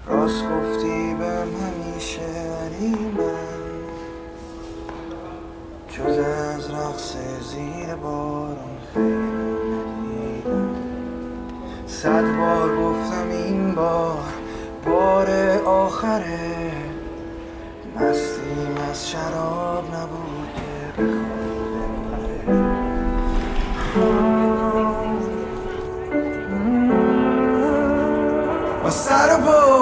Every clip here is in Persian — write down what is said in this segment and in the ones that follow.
راست گفتی بهم همیشه، ولی من جز از رقص زیر بارون خیلی ندیدم. 100 بار گفتم این بار آخره، مستیم از شراب نبود که بخواد ما سر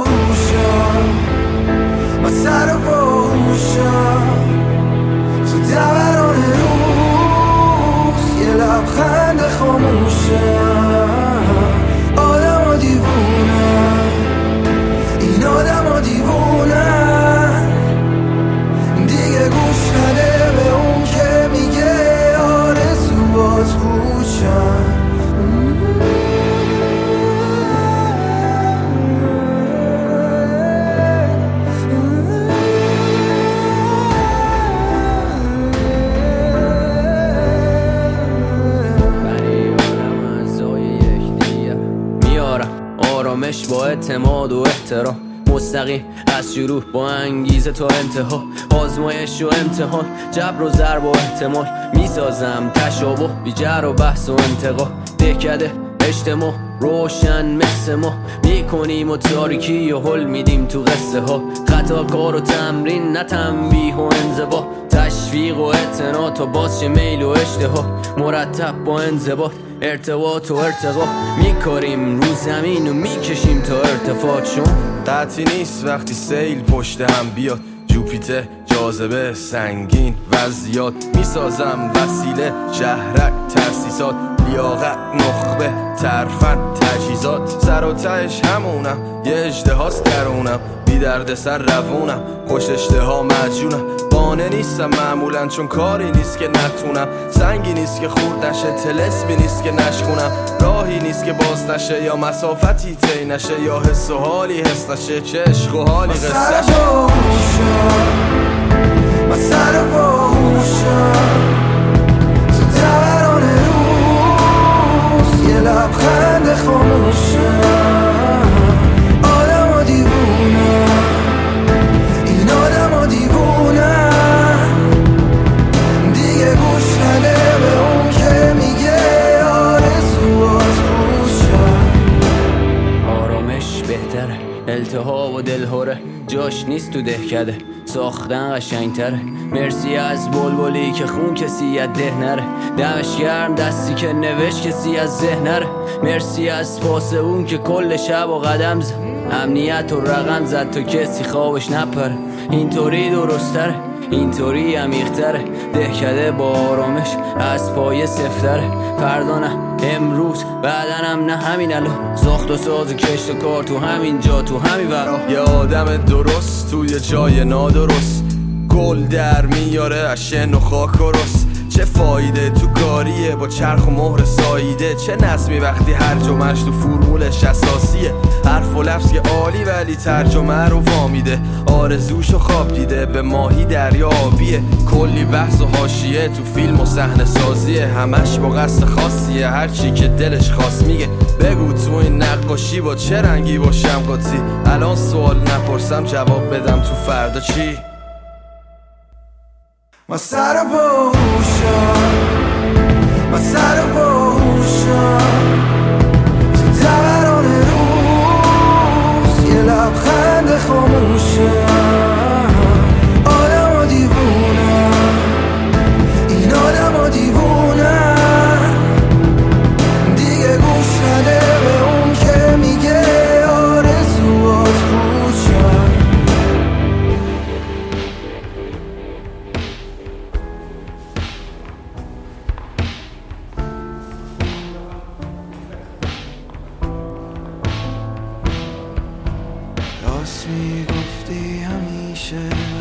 باهوشم تو دوران روز، یه لبخند خاموشم. آدم ها دیوونن، این آدم ها دیوونن، دیگه گوش نده به اون که میگه آرزوات پوچن. آرامش با اعتماد و احترام، مستقیم از شروع با انگیزه تا انتها، آزمایش و امتحان، جبر و ضرب و احتمال، میسازم تشابه بی جر و بحث و انتقا. دهکده اجتماع روشن مثل ما، میکنیم و تاریکی و حل میدیم تو قصه ها. خطا کار و تمرین نه تنبیه و انضباط، تشویق و اعتنا تا باز میل و اشتها. مرتب با انضباط ارتباط و ارتقا، میکاریم رو زمین و میکشیم تا ارتفاع. چون قطعی نیست وقتی سیل پشت هم بیاد، جوپیتر جاذبه سنگین وضعیات، میسازم وسیله شهرک ترسیسات، لیاقت نخبه ترفن تجهیزات. سر و تهش همونم، یه اژدهاست درونم، بی درد سر روونم، خوش اشتها مجونم. قانع نیستم معمولا چون کاری نیست که نتونم، سنگی نیست که خورد نشه، طلسمی نیست که نشکونم، راهی نیست که باز نشه، یا مسافتی طی نشه، یا حس و حالی حس نشه، چه عشق و حالی قصه شه. من سر باهوشم تو دوران روز، یه لبخند خاموشم. آدم ها دیوونن، این آدم ها دیوونن، دیگه گوش نده به اون که میگه آرزوات پوچن. آرامش بهتره، التهاب و دلهوره جاش نیست تو دهکده، ساختن قشنگتره. مرسی از بلبلی که خون کسی از ده نره، دمش گرم دستی که نوشت کسی از ذهن نره. مرسی از پاس اون که کل شب و قدم زد، امنیت و رقم زد تا کسی خوابش نپره. اینطوری درستره، اینطوری عمیق‌تره، دهکده با آرامش از پای صفتره. فردا نه، امروز، بعدنم نه، همین الان. ساخت و ساز و کشت و کار تو همین جا، تو همین ورا. یه آدم درست توی جای نادرست، گل در میاره از شن و خاک و رس. چه فایده تو کاریه با چرخ و مهر ساییده، چه نظمی وقتی هر جمعش تو فرمولش اساسیه. حرف و لفظ که عالی ولی ترجمه رو وامیده، آرزوشو خواب دیده به ماهی دریا آبیه. کلی بحث و حاشیه تو فیلم و صحنه سازیه، همش با قصد خاصیه، هرچی که دلش خواست میگه. بگو تو این نقاشی با چه رنگی باشم قاطی، الان سوال نپرسم جواب بدم تو فردا چی. من سر باهوشم، من سر باهوشم تو دوران روز، یه لبخند خاموشم. آدم ها دیوونن، این آدم ها دیوونن، دیگه گوش نده به اون که میگه آرزوات پوچن. راست میگفتی همیشه،